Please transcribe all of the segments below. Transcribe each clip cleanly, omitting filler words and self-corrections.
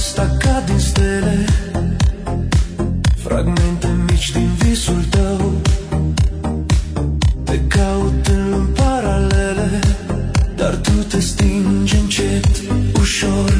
asta cad din stele, fragmente mici din visul tău. Te caut în lumi paralele, dar tu te stingi încet, ușor.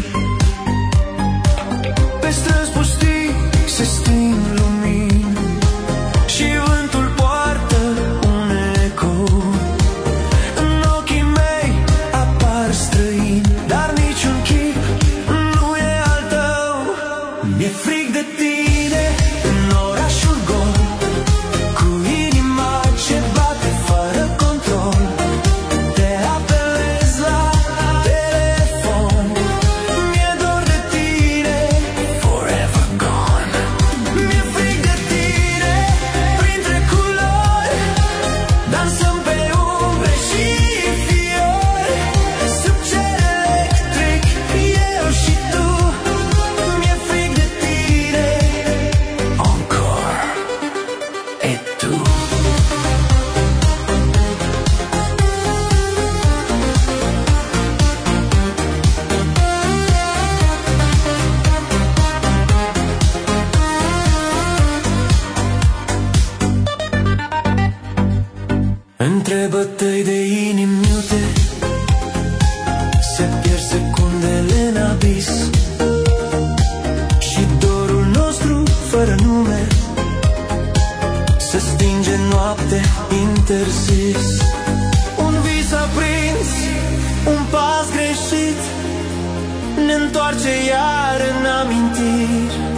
Pe străzi pustii se sting lumini și vântul poartă un ecou. În ochii mei apar străini, dar niciun chip nu e al tău. Mi-e frig de tine în orașul gol, cu inima ce bate fără control. Te apelez la telefon, mi-e dor de tine, forever gone. Mi-e frig de tine printre culori, dansăm pe umbre și fiori, sub cer electric, eu și tu. Mi-e frig de tine, encore, et tu. Între bătăi de inimi mute se pierd secundele în abis și dorul nostru fără nume se stinge în noapte interzis. Un vis aprins, un pas greșit ne întoarce iar în amintiri.